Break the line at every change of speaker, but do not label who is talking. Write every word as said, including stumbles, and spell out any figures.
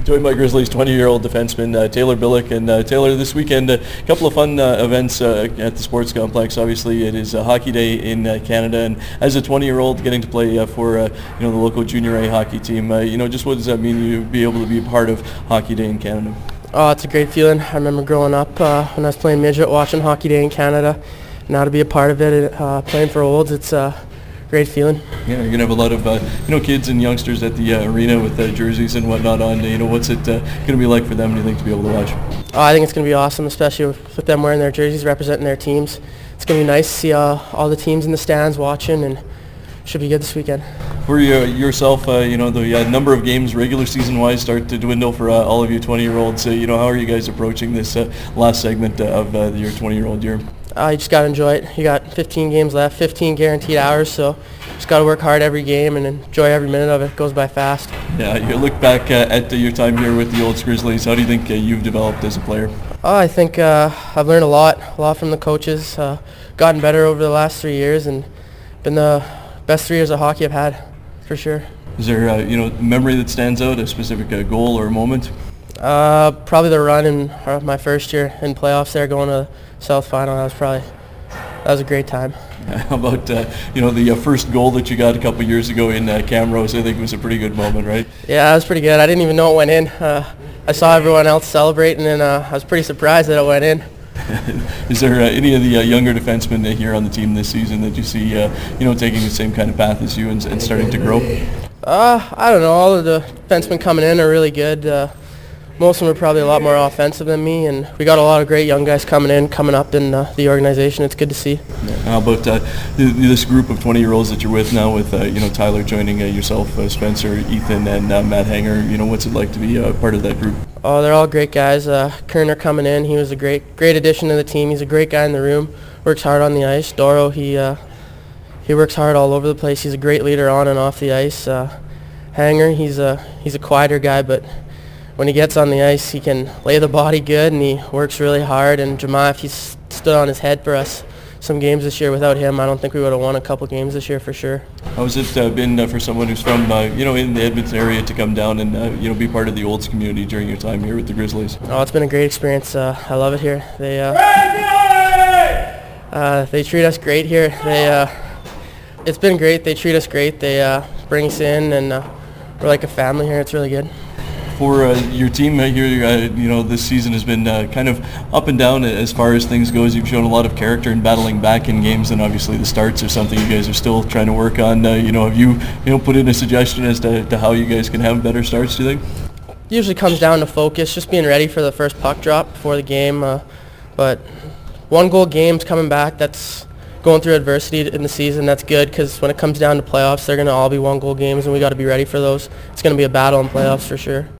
Joined by Grizzlies twenty-year-old defenseman uh, Taylor Billick. And uh, Taylor, this weekend, a couple of fun uh, events uh, at the sports complex. Obviously, it is a hockey day in uh, Canada, and as a twenty-year-old, getting to play uh, for uh, you know the local junior A hockey team. Uh, you know, just what does that mean you be able to be a part of Hockey Day in Canada?
Oh, it's a great feeling. I remember growing up uh, when I was playing midget, watching Hockey Day in Canada. Now to be a part of it, uh, playing for Olds, it's a great feeling.
Yeah, you're gonna have a lot of uh, you know kids and youngsters at the uh, arena with uh, jerseys and whatnot on. You know, what's it uh, gonna be like for them, do you think, to be able to watch?
Oh, I think it's gonna be awesome, especially with, with them wearing their jerseys, representing their teams. It's gonna be nice to see uh, all the teams in the stands watching, and should be good this weekend.
For you, yourself, uh, you know, the uh, number of games regular season-wise start to dwindle for uh, all of you twenty-year-olds. Uh, you know, how are you guys approaching this uh, last segment uh, of uh, your twenty-year-old year?
Uh, you just got to enjoy it. You got fifteen games left, fifteen guaranteed hours, so just got to work hard every game and enjoy every minute of it. It goes by fast.
Yeah, you look back uh, at uh, your time here with the Olds Grizzlies. How do you think uh, you've developed as a player?
Oh, I think uh, I've learned a lot, a lot from the coaches. Uh, gotten better over the last three years, and been the best three years of hockey I've had, for sure.
Is there, uh, you know, a memory that stands out, a specific uh, goal or moment?
Uh, probably the run in uh, my first year in playoffs there, going to South Final. That was probably that was a great time.
How about uh, you know the uh, first goal that you got a couple years ago in uh, Camrose? I think it was a pretty good moment, right?
Yeah, that was pretty good. I didn't even know it went in. Uh, I saw everyone else celebrating, and uh, I was pretty surprised that it went in.
Is there uh, any of the uh, younger defensemen uh, here on the team this season that you see, uh, you know, taking the same kind of path as you and, and starting to grow?
Uh, I don't know. All of the defensemen coming in are really good. Uh, most of them are probably a lot more offensive than me, and we got a lot of great young guys coming in, coming up in uh, the organization. It's good to see.
Yeah. How about uh, this group of twenty-year-olds that you're with now, with uh, you know Tyler joining uh, yourself, uh, Spencer, Ethan, and uh, Matt Hanger? You know, what's it like to be uh, part of that group?
Oh, they're all great guys. Uh, Kerner coming in, he was a great, great addition to the team. He's a great guy in the room. Works hard on the ice. Doro, he uh, he works hard all over the place. He's a great leader on and off the ice. Uh, Hanger, he's a he's a quieter guy, but when he gets on the ice, he can lay the body good, and he works really hard. And Jemai, he's stood on his head for us some games this year. Without him, I don't think we would have won a couple games this year for sure.
How's it uh, been uh, for someone who's from uh, you know in the Edmonton area to come down and uh, you know be part of the Olds community during your time here with the Grizzlies?
Oh, it's been a great experience. Uh, I love it here. They uh, uh, they treat us great here. They uh, it's been great. They treat us great. They uh, bring us in, and uh, we're like a family here. It's really good.
For uh, your team uh, here, uh, you know, this season has been uh, kind of up and down as far as things goes. You've shown a lot of character in battling back in games, and obviously the starts are something you guys are still trying to work on. Uh, you know, have you, you know, put in a suggestion as to, to how you guys can have better starts, do you think?
Usually comes down to focus, just being ready for the first puck drop before the game. Uh, but one goal games coming back, that's going through adversity in the season, that's good, because when it comes down to playoffs, they're going to all be one goal games, and we got to be ready for those. It's going to be a battle in playoffs for sure.